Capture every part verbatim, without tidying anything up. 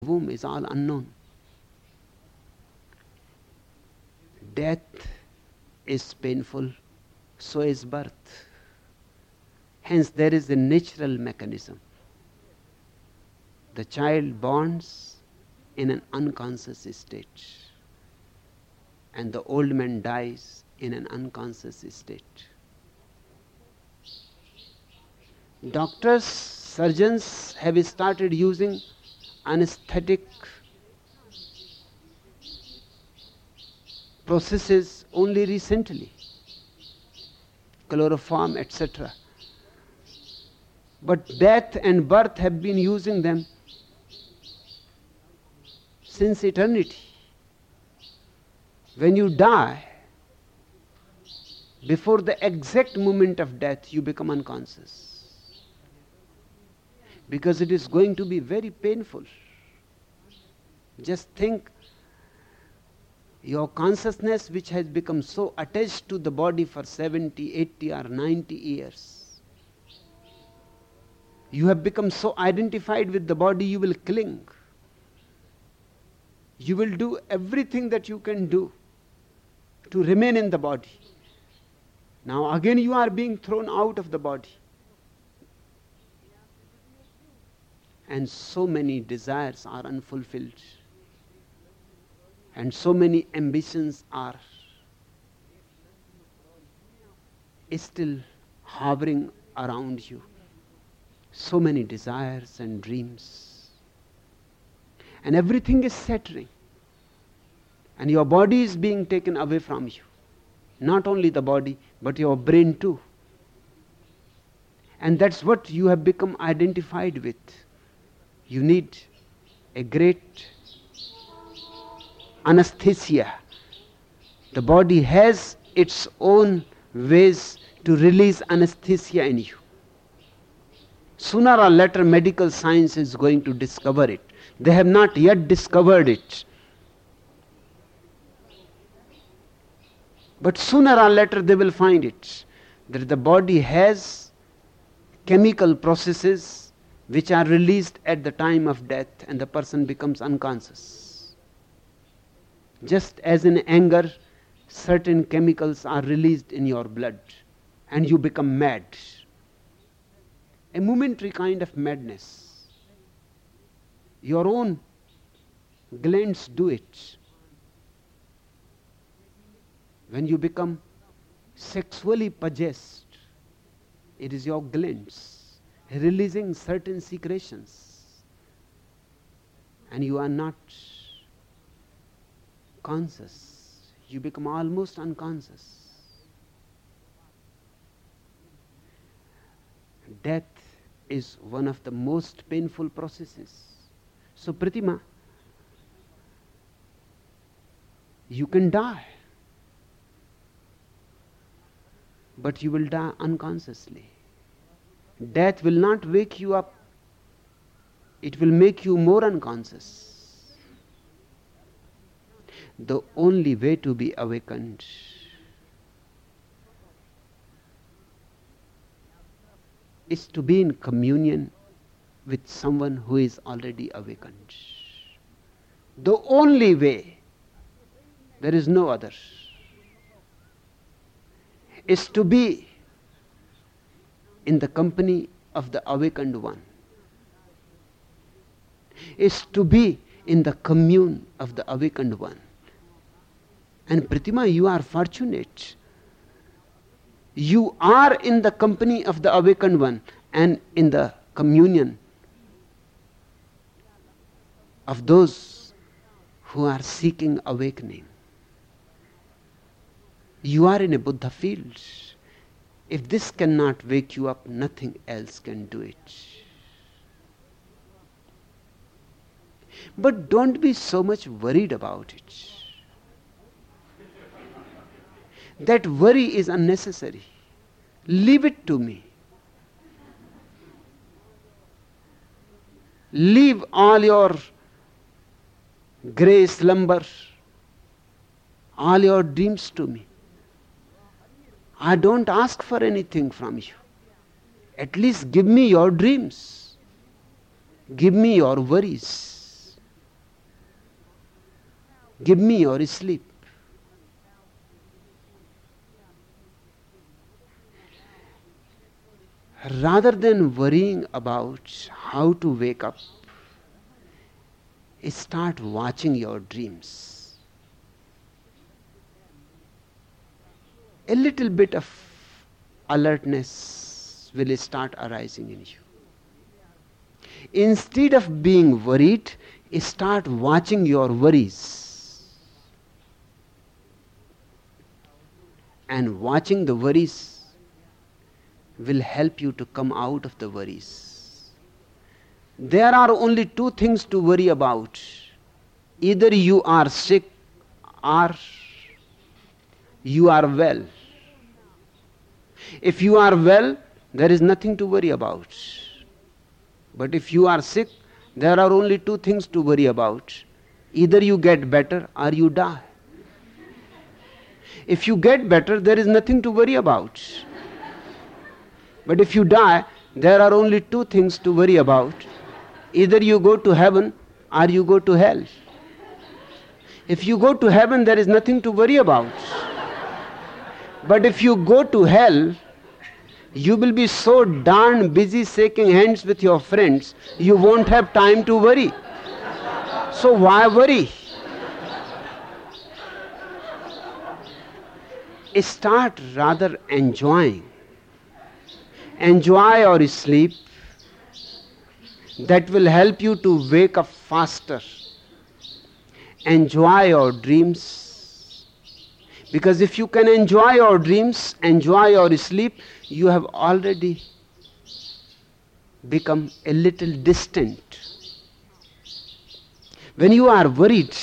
womb is all unknown. Death is painful, so is birth. Hence, there is a natural mechanism. The child bonds in an unconscious state, and the old man dies in an unconscious state. Doctors, surgeons have started using anesthetic processes only recently, chloroform, et cetera. But death and birth have been using them since eternity. When you die, before the exact moment of death, you become unconscious. Because it is going to be very painful. Just think, your consciousness, which has become so attached to the body for seventy, eighty or ninety years, you have become so identified with the body, you will cling. You will do everything that you can do to remain in the body. Now again you are being thrown out of the body. And so many desires are unfulfilled. And so many ambitions are still hovering around you. So many desires and dreams. And everything is shattering. And your body is being taken away from you. Not only the body, but your brain too. And that's what you have become identified with. You need a great anesthesia. The body has its own ways to release anesthesia in you. Sooner or later, medical science is going to discover it. They have not yet discovered it. But sooner or later they will find it. That the body has chemical processes which are released at the time of death, and the person becomes unconscious. Just as in anger, certain chemicals are released in your blood and you become mad. A momentary kind of madness. Your own glands do it. When you become sexually possessed, it is your glands releasing certain secretions, and you are not conscious. You become almost unconscious. Death is one of the most painful processes. So, Pratima, you can die, but you will die unconsciously. Death will not wake you up. It will make you more unconscious. The only way to be awakened is to be in communion with someone who is already awakened. The only way, there is no other, is to be in the company of the awakened one, is to be in the commune of the awakened one. And Pratima, you are fortunate. You are in the company of the awakened one and in the communion of those who are seeking awakening. You are in a Buddha field. If this cannot wake you up, nothing else can do it. But don't be so much worried about it. That worry is unnecessary. Leave it to me. Leave all your grey slumber, all your dreams to me. I don't ask for anything from you. At least give me your dreams. Give me your worries. Give me your sleep. Rather than worrying about how to wake up, start watching your dreams. A little bit of alertness will start arising in you. Instead of being worried, start watching your worries. And watching the worries will help you to come out of the worries. There are only two things to worry about. Either you are sick or you are well. If you are well, there is nothing to worry about. But if you are sick, there are only two things to worry about. Either you get better or you die. If you get better, there is nothing to worry about. But if you die, there are only two things to worry about. Either you go to heaven or you go to hell. If you go to heaven, there is nothing to worry about. But if you go to hell, you will be so darn busy shaking hands with your friends, you won't have time to worry. So why worry? Start rather enjoying. Enjoy your sleep. That will help you to wake up faster. Enjoy your dreams. Because if you can enjoy your dreams, enjoy your sleep, you have already become a little distant. When you are worried,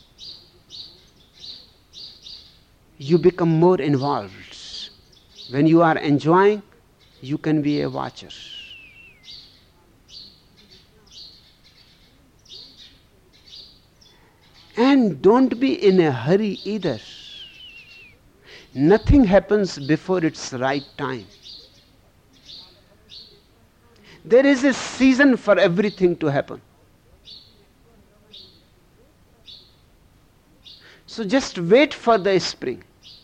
you become more involved. When you are enjoying, you can be a watcher. And don't be in a hurry either. Nothing happens before its right time. There is a season for everything to happen. So just wait for the spring.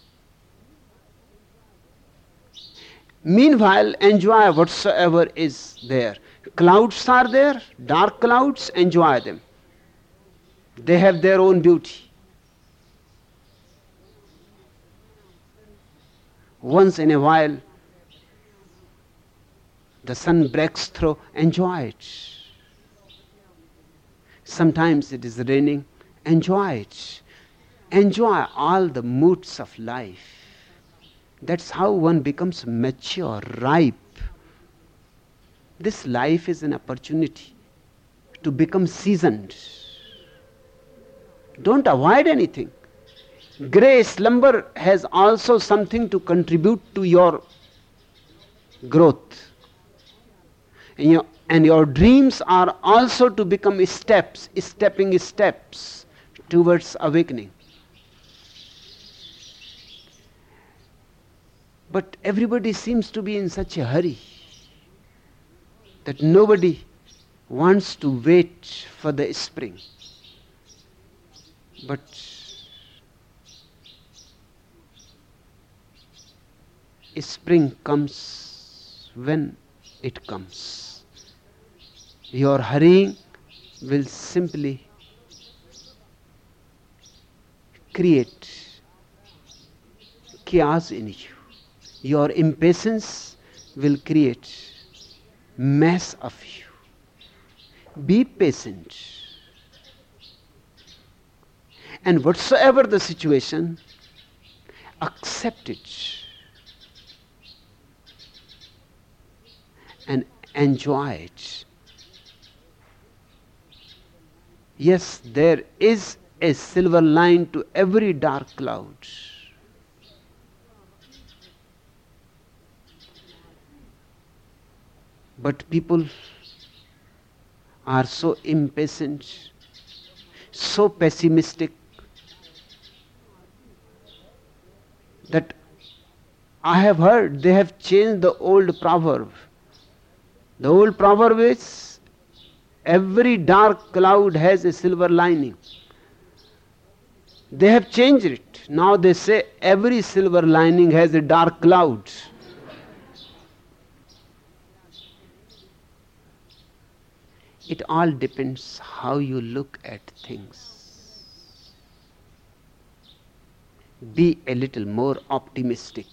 Meanwhile, enjoy whatsoever is there. Clouds are there, dark clouds, enjoy them. They have their own beauty. Once in a while, the sun breaks through, enjoy it. Sometimes it is raining, enjoy it. Enjoy all the moods of life. That's how one becomes mature, ripe. This life is an opportunity to become seasoned. Don't avoid anything. Grey slumber has also something to contribute to your growth. And your, and your dreams are also to become steps, stepping steps towards awakening. But everybody seems to be in such a hurry that nobody wants to wait for the spring. But spring comes when it comes. Your hurrying will simply create chaos in you. Your impatience will create mess of you. Be patient. And whatsoever the situation, accept it and enjoy it. Yes, there is a silver line to every dark cloud. But people are so impatient, so pessimistic, that I have heard they have changed the old proverb. The old proverb is, every dark cloud has a silver lining. They have changed it. Now they say every silver lining has a dark cloud. It all depends how you look at things. Be a little more optimistic.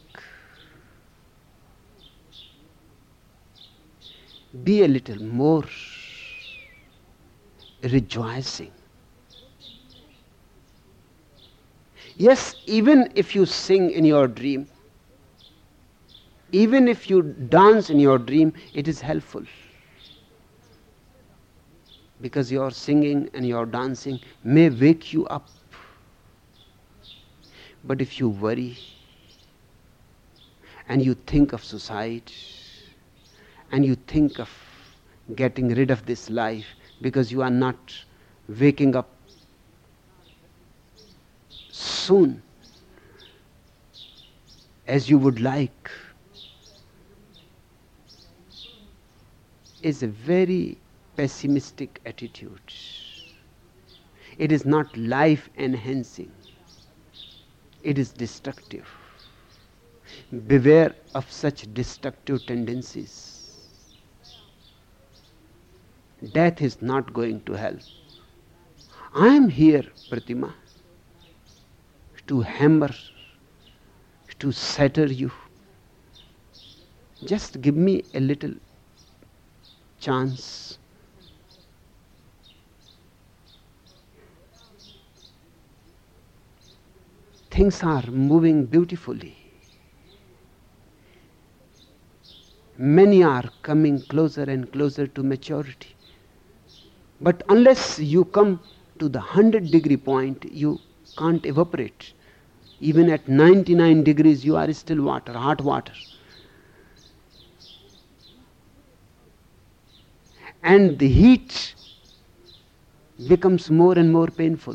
Be a little more rejoicing. Yes, even if you sing in your dream, even if you dance in your dream, it is helpful. Because your singing and your dancing may wake you up. But if you worry and you think of suicide and you think of getting rid of this life because you are not waking up soon as you would like, is a very pessimistic attitude. It is not life enhancing. It is destructive. Beware of such destructive tendencies. Death is not going to help. I am here, Pratima, to hammer, to shatter you. Just give me a little chance. Things are moving beautifully. Many are coming closer and closer to maturity. But unless you come to the hundred degree point, you can't evaporate. Even at ninety-nine degrees, you are still water, hot water. And the heat becomes more and more painful.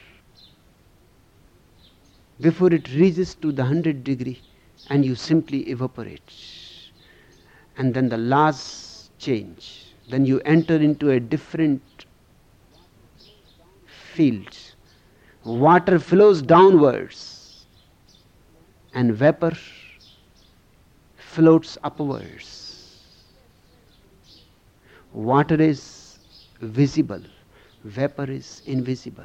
Before it reaches to the hundred degree, and you simply evaporate. And then the laws change. Then you enter into a different field. Water flows downwards and vapor floats upwards. Water is visible, vapor is invisible.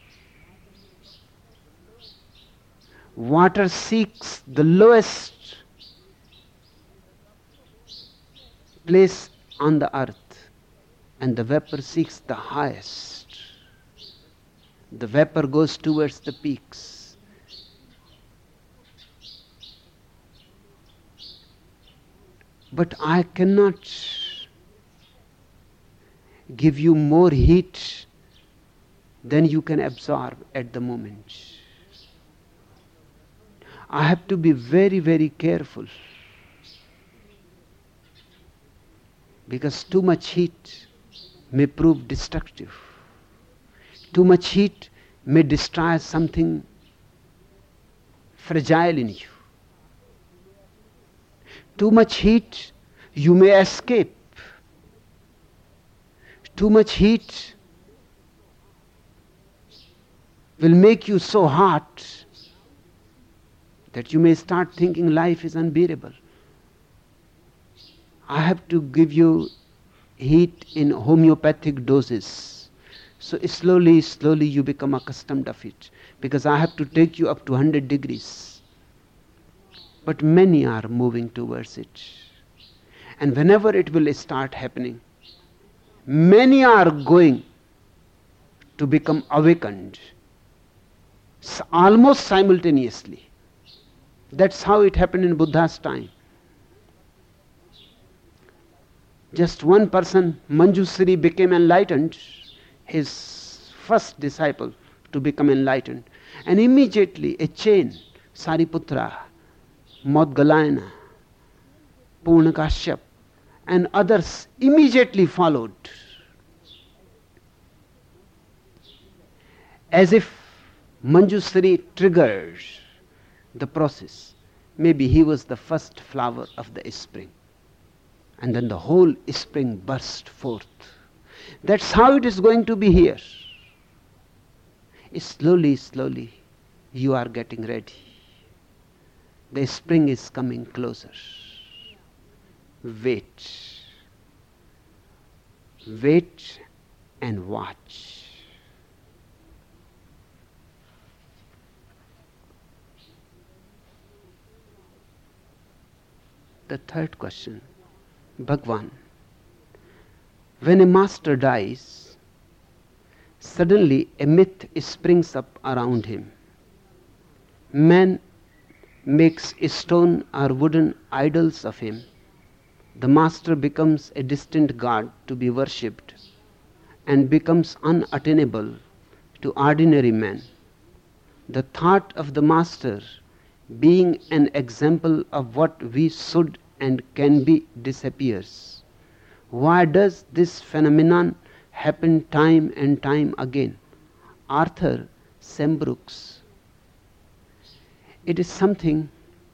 Water seeks the lowest place on the earth, and the vapor seeks the highest. The vapor goes towards the peaks. But I cannot give you more heat than you can absorb at the moment. I have to be very, very careful. Because too much heat may prove destructive. Too much heat may destroy something fragile in you. Too much heat, you may escape. Too much heat will make you so hot that you may start thinking life is unbearable. I have to give you heat in homeopathic doses. So slowly, slowly you become accustomed of it. Because I have to take you up to one hundred degrees. But many are moving towards it. And whenever it will start happening, many are going to become awakened. Almost simultaneously. That's how it happened in Buddha's time. Just one person, Manjusri, became enlightened, his first disciple to become enlightened. And immediately a chain, Sariputra, Maudgalayana, Purnakashyap, and others immediately followed. As if Manjusri triggered the process. Maybe he was the first flower of the spring. And then the whole spring burst forth. That's how it is going to be here. Slowly, slowly, You are getting ready. The spring is coming closer. Wait. Wait and watch. The third question. Bhagwan. When a master dies, suddenly a myth springs up around him. Man makes stone or wooden idols of him. The master becomes a distant god to be worshipped and becomes unattainable to ordinary man. The thought of the master being an example of what we should and can be disappears. Why does this phenomenon happen time and time again? Arthur Sembrooks. It is something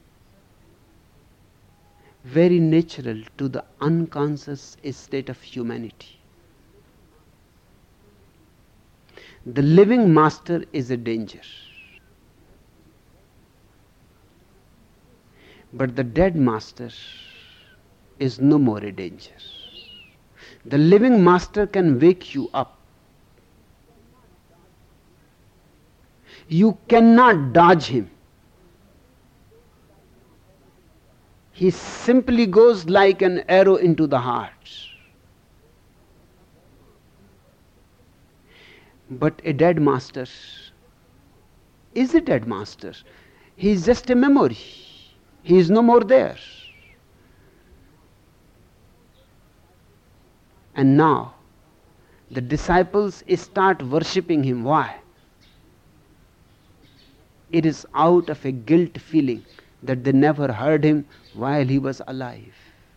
very natural to the unconscious state of humanity. The living master is a danger. But the dead master is no more a danger. The living master can wake you up. You cannot dodge him. He simply goes like an arrow into the heart. But a dead master is a dead master. He is just a memory. He is no more there. And now the disciples start worshipping him. Why? It is out of a guilt feeling that they never heard him while he was alive.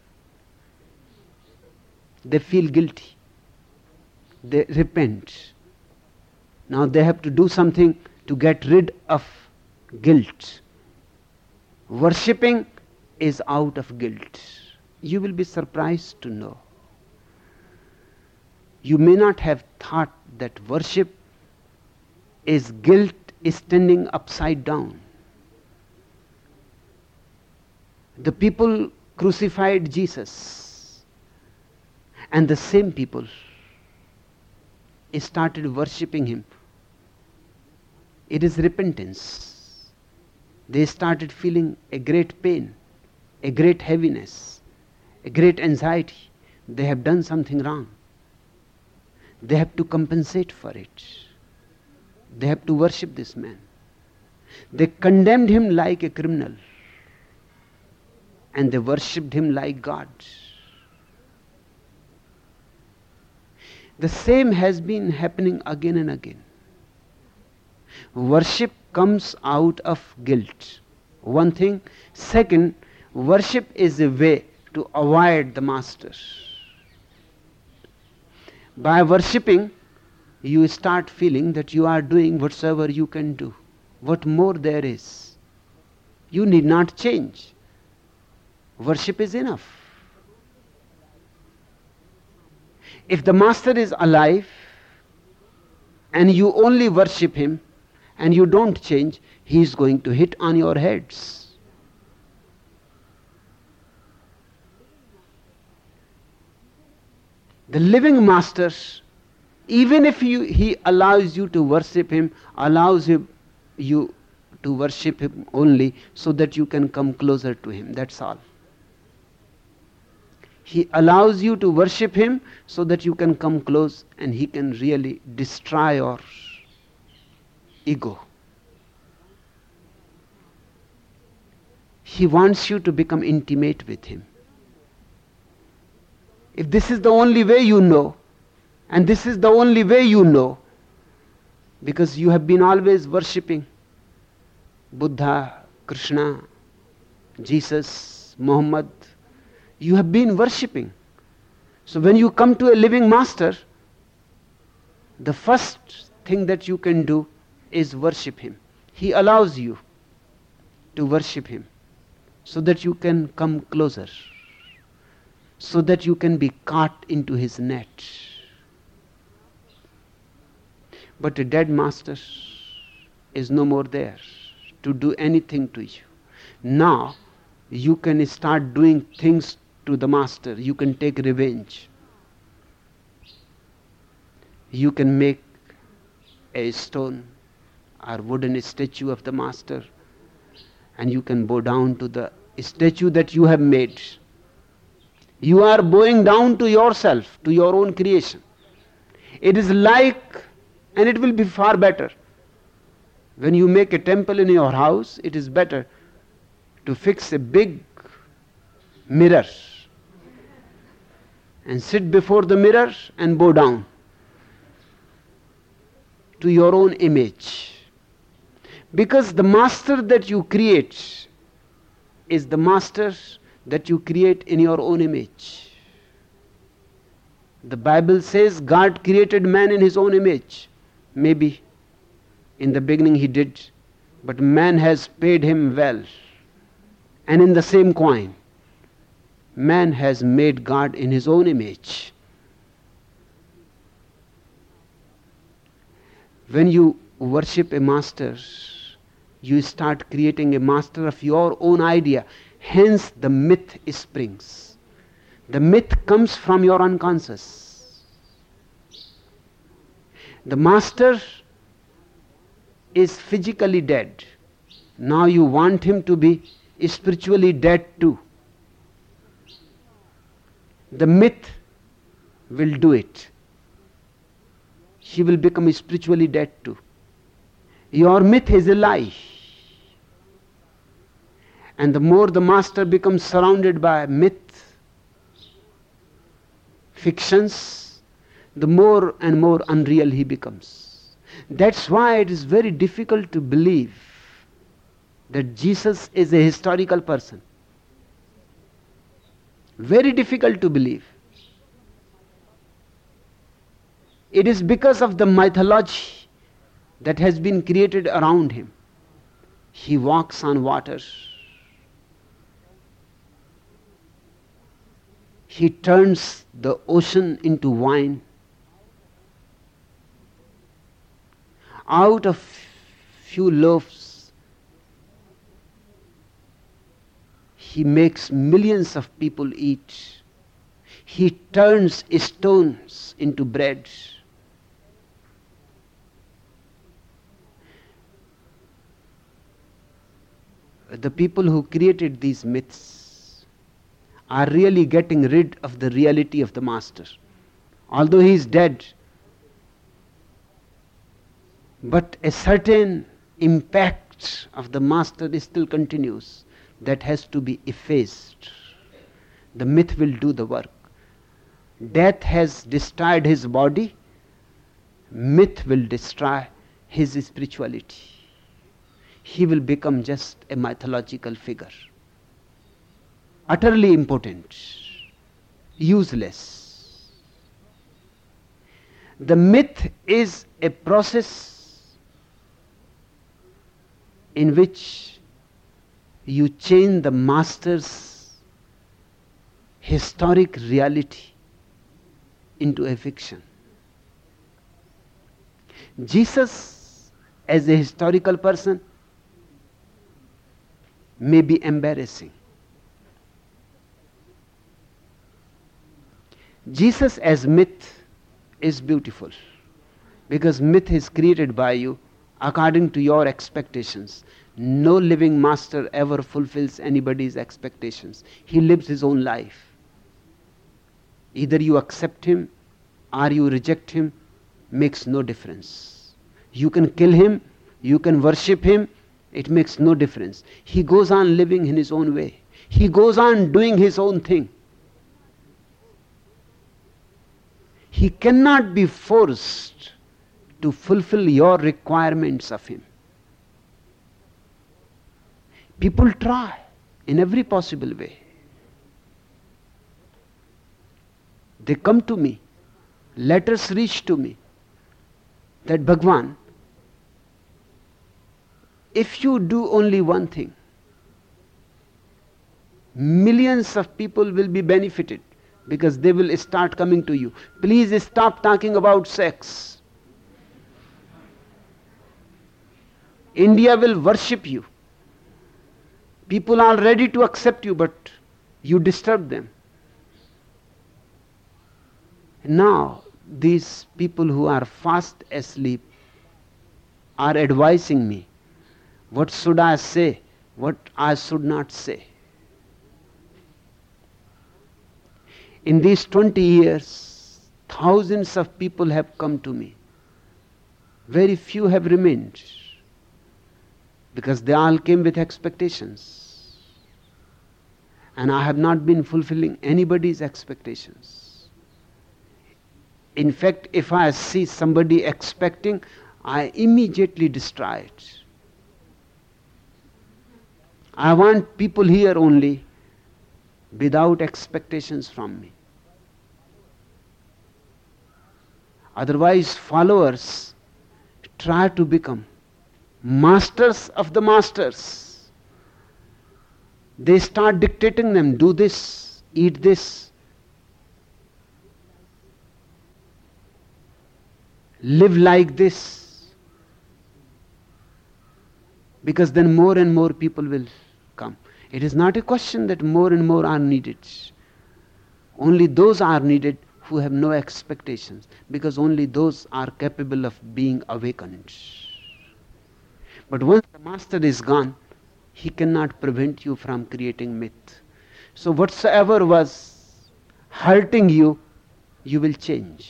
They feel guilty. They repent. Now they have to do something to get rid of guilt. Worshipping is out of guilt. You will be surprised to know. You may not have thought that worship is guilt standing upside down. The people crucified Jesus, and the same people started worshipping him. It is repentance. They started feeling a great pain, a great heaviness, a great anxiety. They have done something wrong. They have to compensate for it. They have to worship this man. They condemned him like a criminal, and they worshipped him like God. The same has been happening again and again. Worship comes out of guilt. One thing. Second, worship is a way to avoid the master. By worshipping, you start feeling that you are doing whatsoever you can do. What more there is? You need not change. Worship is enough. If the master is alive and you only worship him and you don't change, he is going to hit on your heads. The living master, even if you, he allows you to worship him, allows him, you to worship him only so that you can come closer to him. That's all. He allows you to worship him so that you can come close and he can really destroy your ego. He wants you to become intimate with him. If this is the only way you know, and this is the only way you know, because you have been always worshipping Buddha, Krishna, Jesus, Muhammad, you have been worshipping. So when you come to a living master, the first thing that you can do is worship him. He allows you to worship him so that you can come closer, so that you can be caught into his net. But a dead master is no more there to do anything to you. Now you can start doing things to the master. You can take revenge. You can make a stone or wooden statue of the master, and you can bow down to the statue that you have made. You are bowing down to yourself, to your own creation. It is like, and it will be far better. When you make a temple in your house, it is better to fix a big mirror and sit before the mirror and bow down to your own image. Because the master that you create is the master that you create in your own image. The Bible says God created man in his own image. Maybe in the beginning he did, but man has paid him well. And in the same coin, man has made God in his own image. When you worship a master, you start creating a master of your own idea. Hence the myth springs. The myth comes from your unconscious. The master is physically dead. Now you want him to be spiritually dead too. The myth will do it. He will become spiritually dead too. Your myth is a lie. And the more the master becomes surrounded by myth, fictions, the more and more unreal he becomes. That's why it is very difficult to believe that Jesus is a historical person. Very difficult to believe. It is because of the mythology that has been created around him. He walks on water. He turns the ocean into wine. Out of few loaves, he makes millions of people eat. He turns stones into bread. The people who created these myths are really getting rid of the reality of the master. Although he is dead, but a certain impact of the master still continues. That has to be effaced. The myth will do the work. Death has destroyed his body. Myth will destroy his spirituality. He will become just a mythological figure. Utterly impotent. Useless. The myth is a process in which you change the master's historic reality into a fiction. Jesus, as a historical person, may be embarrassing. Jesus as myth is beautiful, because myth is created by you according to your expectations. No living master ever fulfills anybody's expectations. He lives his own life. Either you accept him or you reject him, makes no difference. You can kill him, you can worship him, it makes no difference. He goes on living in his own way. He goes on doing his own thing. He cannot be forced to fulfill your requirements of him. People try in every possible way. They come to me, letters reach to me that Bhagwan, if you do only one thing, millions of people will be benefited because they will start coming to you. Please stop talking about sex. India will worship you. People are ready to accept you, but you disturb them. Now, these people who are fast asleep are advising me what should I say, what I should not say. In these twenty years, thousands of people have come to me. Very few have remained, because they all came with expectations. And I have not been fulfilling anybody's expectations. In fact, if I see somebody expecting, I immediately destroy it. I want people here only without expectations from me. Otherwise, followers try to become masters of the masters. They start dictating them, do this, eat this, live like this, because then more and more people will come. It is not a question that more and more are needed. Only those are needed who have no expectations, because only those are capable of being awakened. But once the master is gone, he cannot prevent you from creating myth. So whatsoever was hurting you, you will change.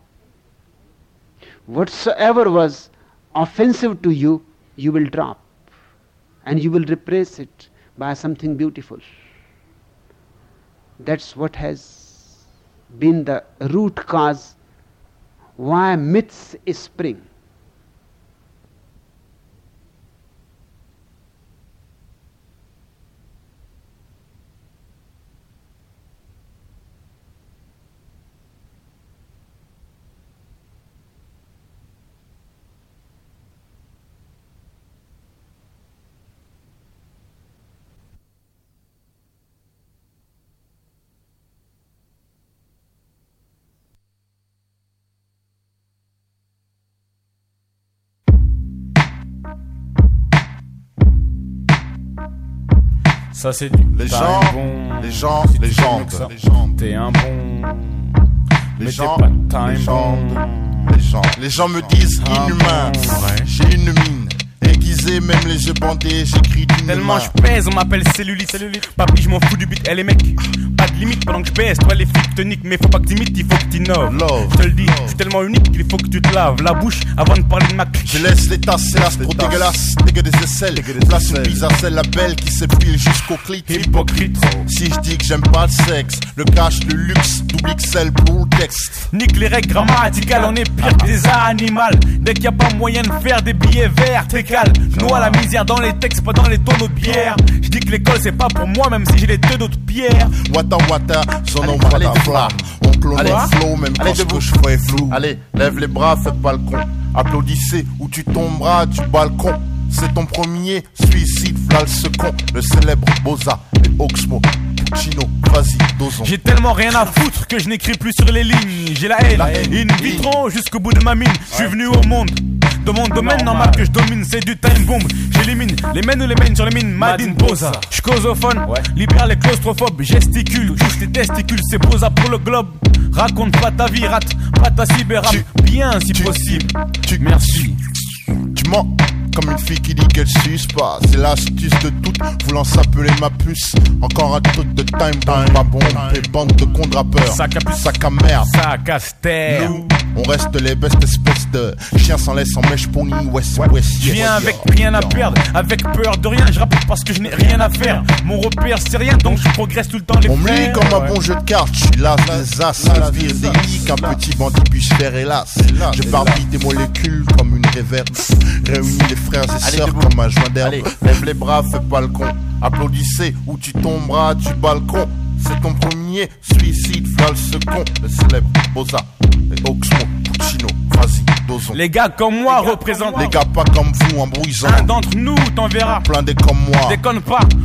Whatsoever was offensive to you, you will drop. And you will replace it by something beautiful. That's what has been the root cause why myths spring. Ça c'est du les gens, bon. les gens, si les gens, t'es un bon. Les mais gens, t'es pas time les gens, bon. les gens, les gens me disent Ah inhumain. bon, ouais. J'ai une mine aiguisée, même les yeux bandés, j'écris d'une Tellement main. je pèse, on m'appelle cellulite. cellulite. Papi, je m'en fous du beat, elle est mec. Pas de limite pendant que je baisse. Toi, les flics te niquent, mais faut pas que t'imites, il faut que t'innoves. Love, Je te le dis, love. je suis tellement unique qu'il faut que tu te laves la bouche avant de parler de ma clique. Je laisse les tasses, c'est l'as trop tasses. dégueulasse. Dégueu des aisselles, Dégueu des place une aisselles. bise à celle, la belle qui s'épile jusqu'au clit. Hypocrite. Si je dis que j'aime pas le sexe, le cash, le luxe, double X L pour le texte. Nique les règles grammaticales, on est pire que des animaux. Dès qu'il y a pas moyen de faire des billets verts, t'es calme. Noie la misère dans les textes, pas dans les tonneaux de bière. Je dis que l'école c'est pas pour moi, même si j'ai les deux d'autres pierres. Wata wata, son nom allez, wata fla. On clone Allez. le flow, même Allez, quand ce debout. que je fais est flou. Allez, lève les bras, fais pas le con. Applaudissez ou tu tomberas du balcon. C'est ton premier suicide, v'là le second. Le célèbre Boza et Oxmo. Puccino, vas-y, dosons. J'ai tellement rien à foutre que je n'écris plus sur les lignes. J'ai la haine, La haine. in vitro jusqu'au bout de ma mine. Je suis venu au monde de mon domaine normal que je domine, c'est du time bomb. J'élimine les mènes ou les mènes sur les mines. Madine Boza, je causophone, libère les claustrophobes, gesticule, touche les testicules, c'est Boza pour le globe. Raconte pas ta vie, rate pas ta cyberrap, Tu- bien si tu- possible. tu- Merci. Tu mens comme une fille qui dit qu'elle suce pas. C'est l'astuce de toutes, voulant s'appeler ma puce. Encore un truc de time bomb, pas bon. Et bande de cons de rappeurs. Sac à puce. Sac à merde. Ça casse terre. Nous, on reste les bestes espèces de chiens sans laisse en mèche pony. West, west, Je viens avec rien à perdre, avec peur de rien, je rappe parce que je n'ai rien à faire. Mon repère c'est rien, donc je progresse tout le temps les On me lit frères. comme un bon jeu de cartes, je suis las des as, la pire des lits qu'un petit bandit puisse faire hélas. Je barbille des molécules comme une réverbe, réunis les frères et Allez, sœurs debout. comme un joint d'herbe. Allez. Lève les bras, fais pas le con, applaudissez ou tu tomberas du balcon. C'est ton premier suicide, v'là le second. Le célèbre Boza et Oxmo, Puccino, vas-y, dosons. Les gars comme moi représentent Les gars pas comme vous, embrouillant, un d'entre nous t'en verras. blindés comme moi. Déconne pas,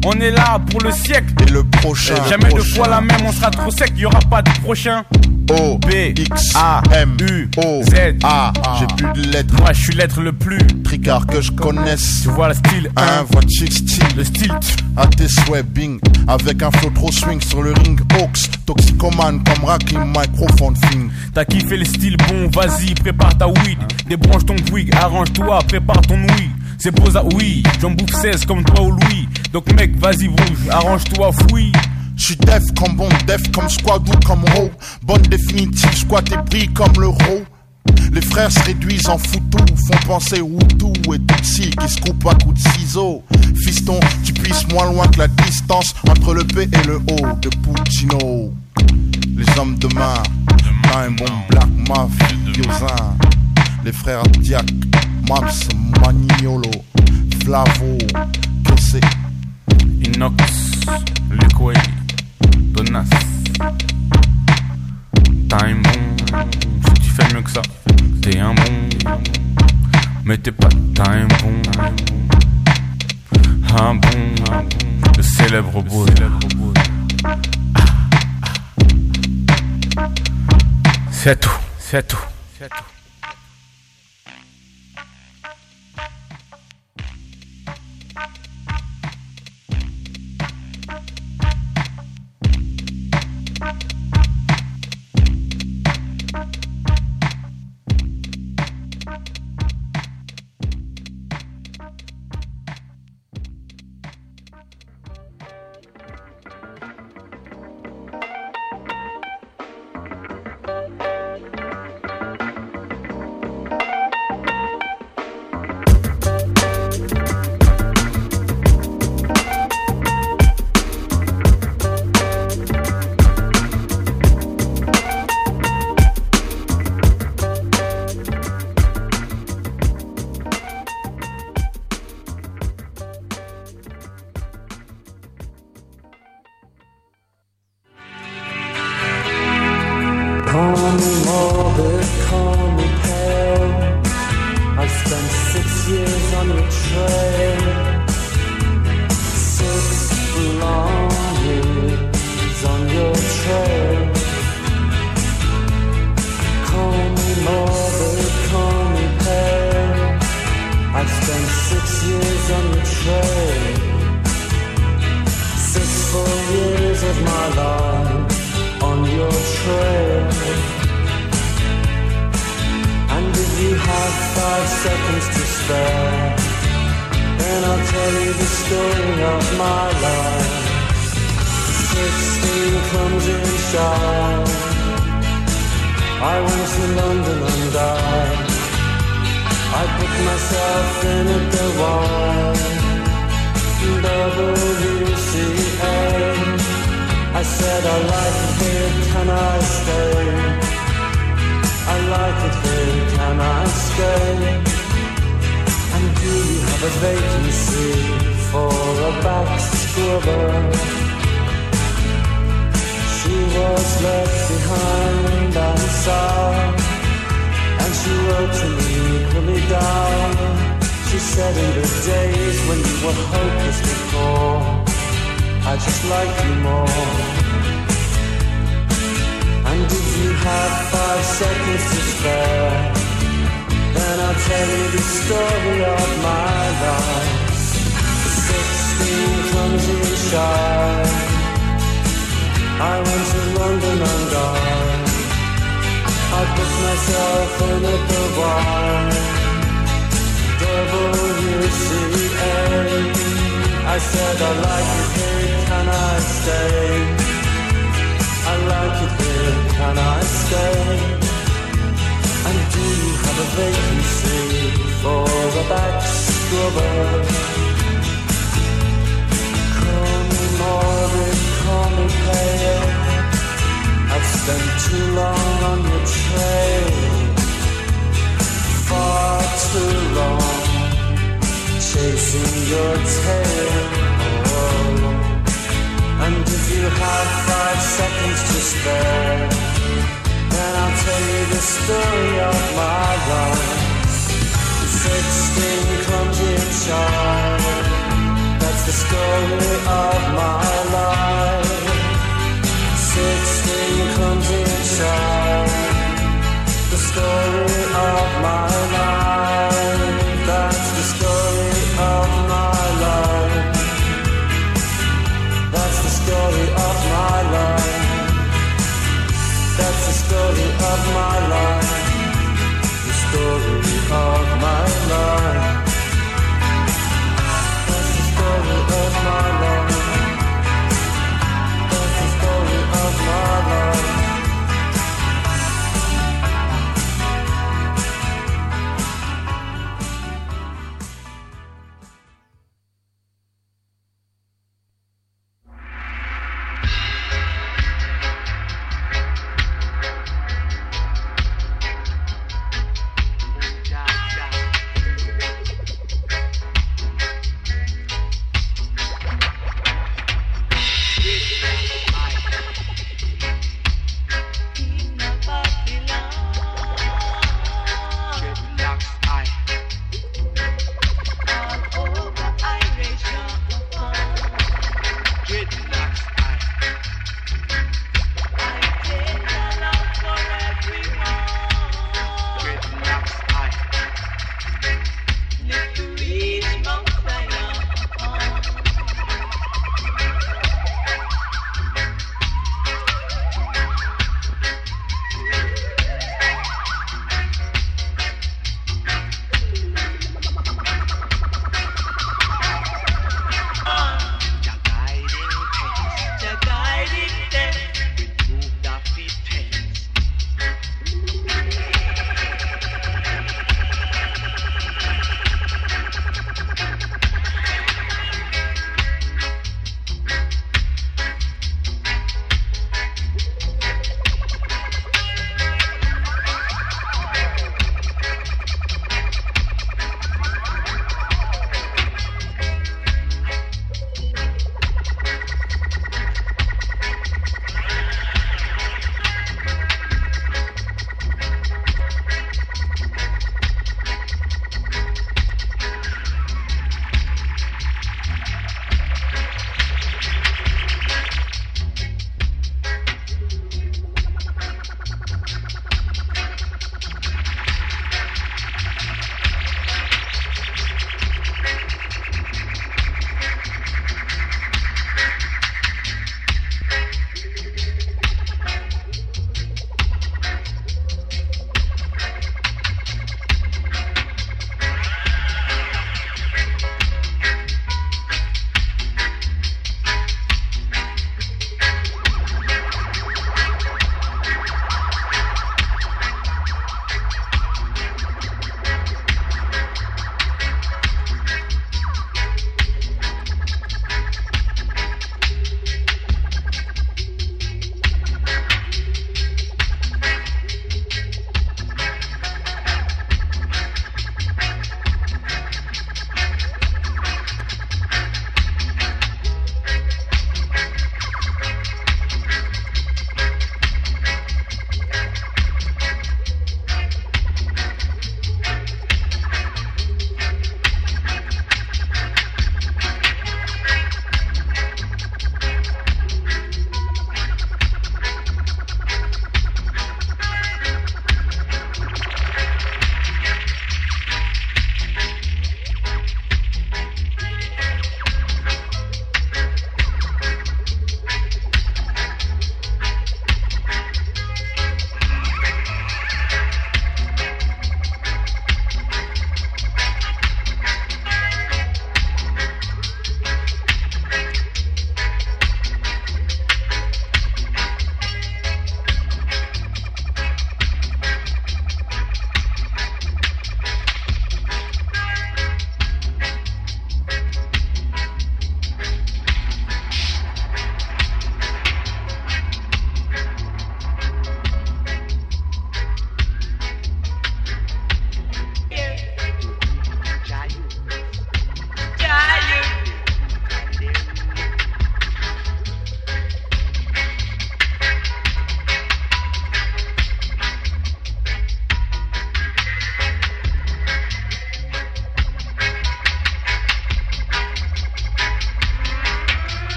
On est là pour le siècle et le prochain. Et jamais prochain. deux fois la même, on sera trop sec, y'aura pas de prochain. O, B, X, A, M, U, O, Z, A. J'ai plus de lettres. Moi je suis l'être le plus tricard que je connaisse. Tu vois le style un, voix chic style. Le style à tes souhaits, bing. Avec un flow trop swing sur le ring. Hawks, toxicomane comme Rakim, microphone thing. T'as kiffé le style, bon vas-y, prépare ta weed. Débranche ton wig, arrange-toi, prépare ton ouïe. C'est beau ça, oui, j'en bouffe seize comme toi ou Louis. Donc mec, vas-y bouge, arrange-toi, fouille. J'suis def comme bon, def comme squad ou comme ho. Bonne définitive, squat et brille comme le ro. Les frères se réduisent en foutou, font penser Hutu et Tutsi qui se coupent à coups de ciseaux. Fiston, tu puisses moins loin que la distance entre le P et le O de Puccino. Les hommes de main, Time Bomb, Black Mafiosin. Les frères Diak, Maps, Maniolo, Flavo, Kessé, Inox, Liquid, Donas, Time Bomb. Si tu fais mieux que ça, t'es un bon. Mais t'es pas Time Bomb. Un bon, le célèbre beau. C'est tout, c'est tout, c'est tout. Sixteen clumsy and shy. That's the story of my life. Sixteen clumsy and shy. The story of my life. That's the story of my life. That's the story of my life. That's the story of my life. The story of my life. That's the story of my life. That's the story of my life.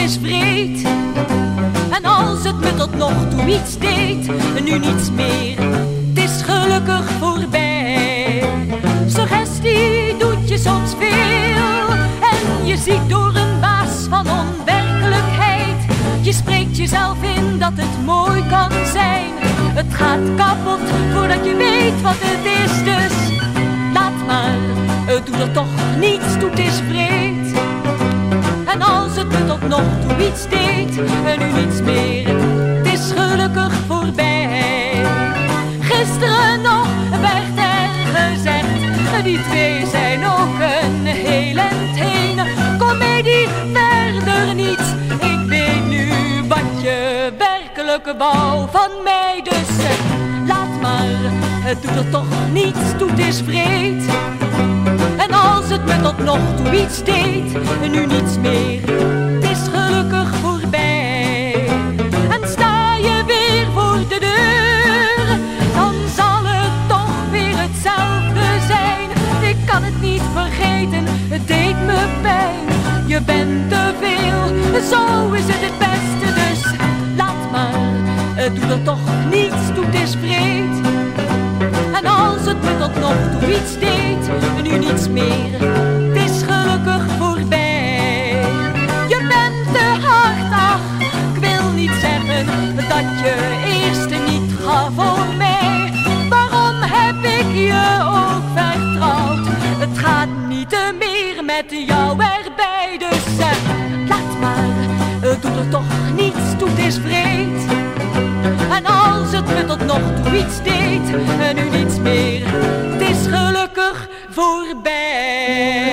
is vreed. En als het me tot nog toe iets deed, nu niets meer, het is gelukkig voorbij. Suggestie doet je soms veel en je ziet door een waas van onwerkelijkheid. Je spreekt jezelf in dat het mooi kan zijn. Het gaat kapot voordat je weet wat het is, dus laat maar, het doet er toch niets toe, het is vreed. En als het me tot nog toe iets deed, en nu niets meer, het is gelukkig voorbij. Gisteren nog werd er gezegd, die twee zijn ook een heel eind heen. Comedie, verder niets, ik weet nu wat je werkelijk wou van mij. Dus laat maar, het doet er toch niets toe, het is vreed. En als het me tot nog toe iets deed, en nu niets meer, het is gelukkig voorbij. En sta je weer voor de deur, dan zal het toch weer hetzelfde zijn. Ik kan het niet vergeten, het deed me pijn. Je bent te veel, zo is het het beste, dus laat maar, het doet er toch niets toe, het is vreed. En als het me tot nog toe iets deed, en nu niets meer, het is gelukkig voorbij. Je bent te hard, ach, ik wil niet zeggen dat je eerste niet gaf voor mij. Waarom heb ik je ook vertrouwd? Het gaat niet meer met jou erbij, dus eh, laat maar, het doet er toch niets toe, het is vreed. En als het me tot nog toe iets deed, en nu niets meer, het is gelukkig voorbij.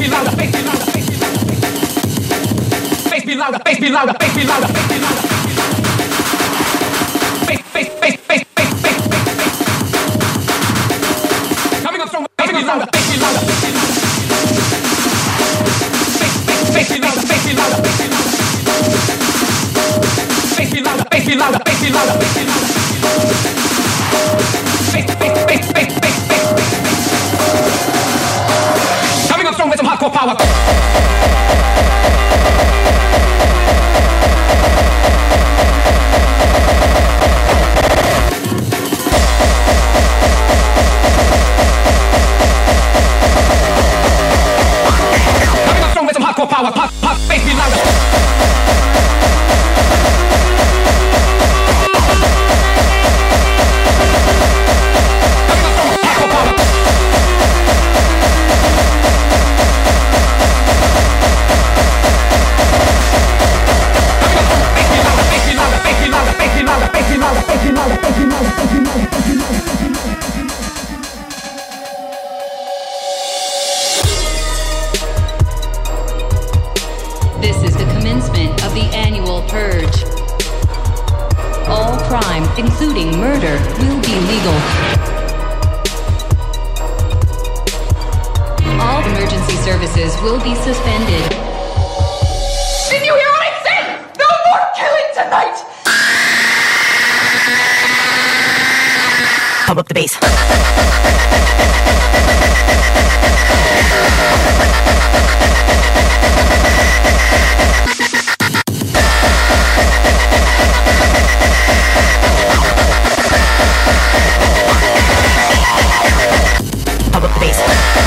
me louder, bass me louder, bass me louder, bass me louder, bass me louder, bass me louder, bass, bass, bass, bass, bass, bass, bass. Coming up strong, bass me louder, bass me louder, bass me louder, bass me louder, bass me louder, bass me louder, bass me louder, bass me louder, bass me louder, bass me louder. Bass, bass, bass, bass, bass, bass, bass. Coming up strong with some hardcore power. Coming up strong with some hardcore power. Pop, pop, bass me louder. This is the commencement of the annual purge. All crime, including murder, will be legal. All emergency services will be suspended. Did you hear what I said? No more killing tonight! Pump up the bass. Pump up the bass.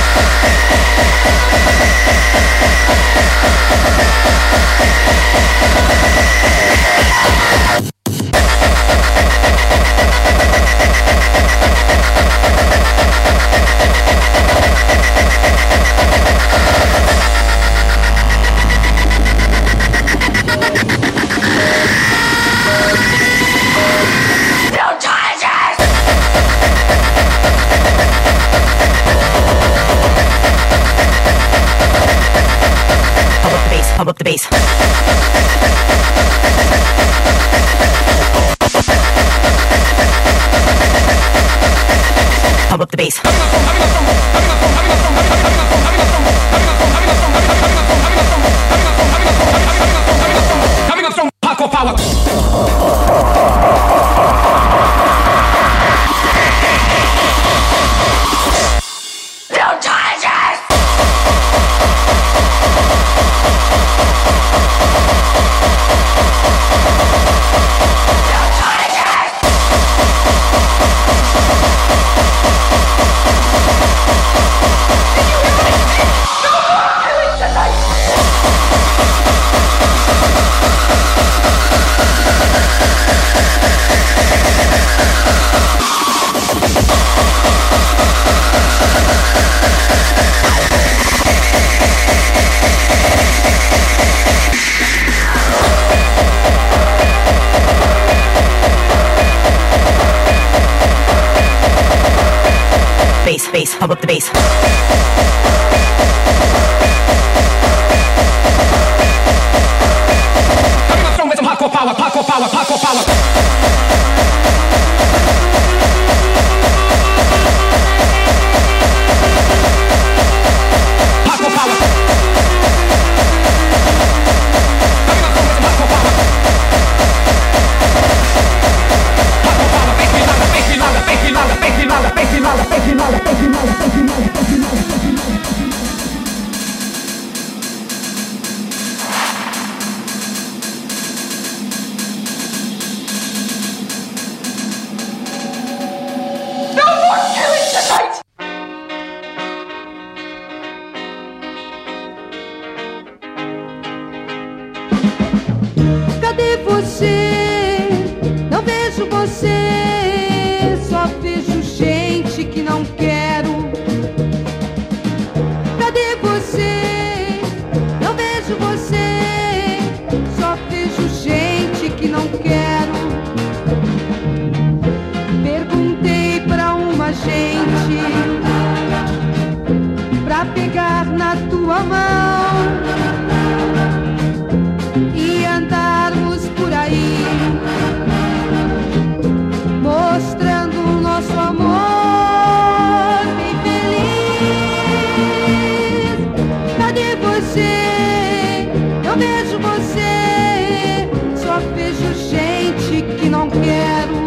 Pump up the bass. Pump up the bass. Coming up strong, hardcore power. Bass, bass, pump up the bass. Coming up strong with some hardcore power, hardcore power, hardcore power. Hardcore power. Coming up strong with some hardcore power. Hardcore power, bass me louder, bass me louder, bass me louder, bass me louder, bass me louder, bass me louder, bass me louder, bass me louder, bass me louder. No more killing tonight! Cadê você? Não vejo você, só vejo gente que não quero. Cadê você? Não vejo você, só vejo gente que não quero. Perguntei pra uma gente pra pegar na tua sua mão e andarmos por aí mostrando o nosso amor bem feliz. Cadê você? Não vejo você, só vejo gente que não quero.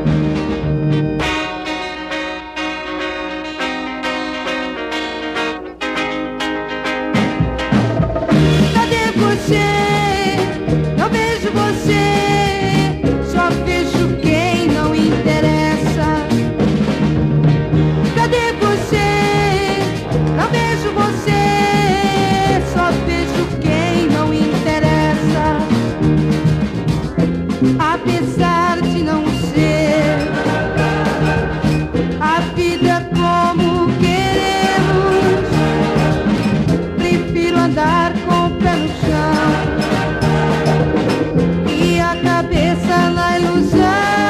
Cadê você? Não vejo você, só vejo quem não interessa. Cadê você? Não vejo você, só vejo quem não interessa. Apesar de não ser a vida como queremos, prefiro andar com o pé no chão e a cabeça na ilusão.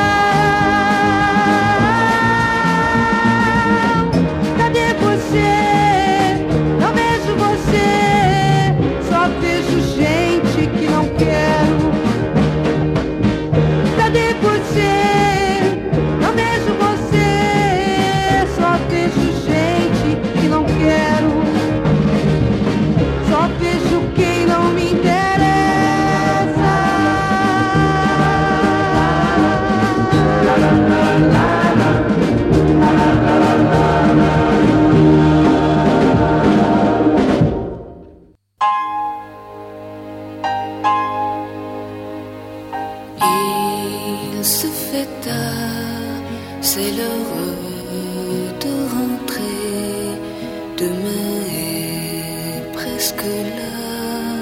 Cadê você? Não vejo você, só vejo gente que não quero. Cadê você? Não vejo você, só vejo gente que não quero. Só vejo quem não me interessa. Il se fait tard, c'est l'heure de rentrer. Demain est presque là.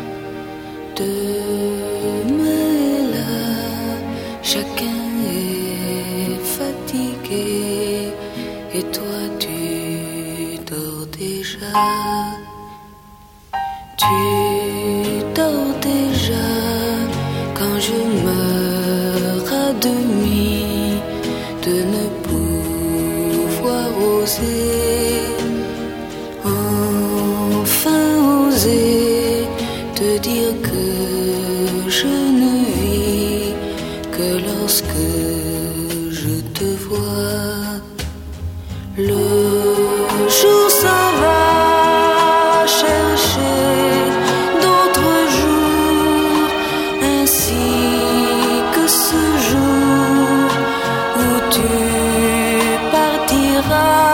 Demain est là, chacun est fatigué. Et toi tu dors déjà. Tu dors déjà quand je meurs à demi de ne pouvoir oser, enfin oser te dire que je ne vis que lorsque je te vois.